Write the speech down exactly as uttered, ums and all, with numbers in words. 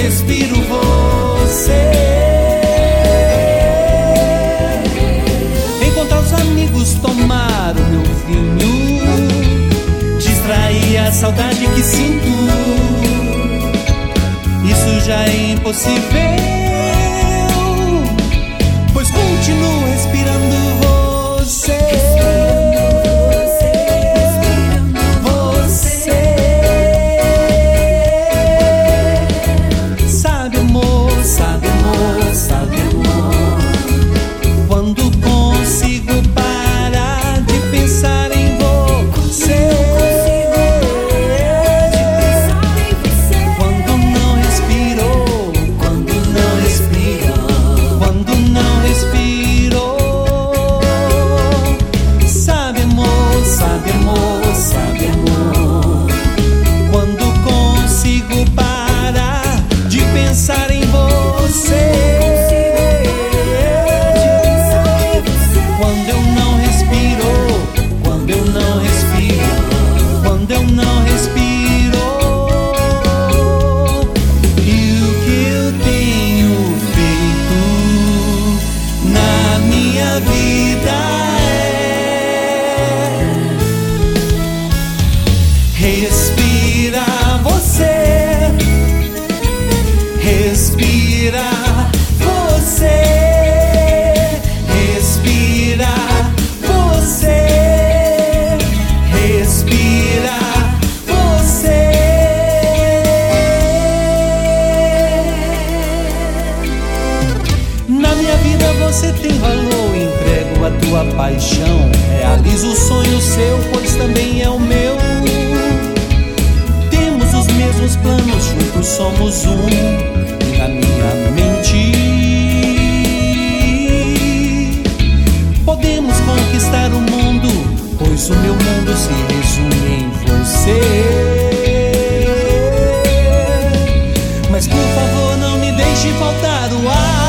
respiro você. Encontrar os amigos, tomar o meu vinho, distrair a saudade que sinto. Isso já é impossível, pois continuo respirando você. Respira você, respira você, respira você, respira você. Na minha vida você tem valor, entrego a tua paixão, realizo o sonho seu, pois também é o meu. Os planos, juntos somos um, e na minha mente podemos conquistar o mundo, pois o meu mundo se resume em você. Mas por favor não me deixe faltar o ar.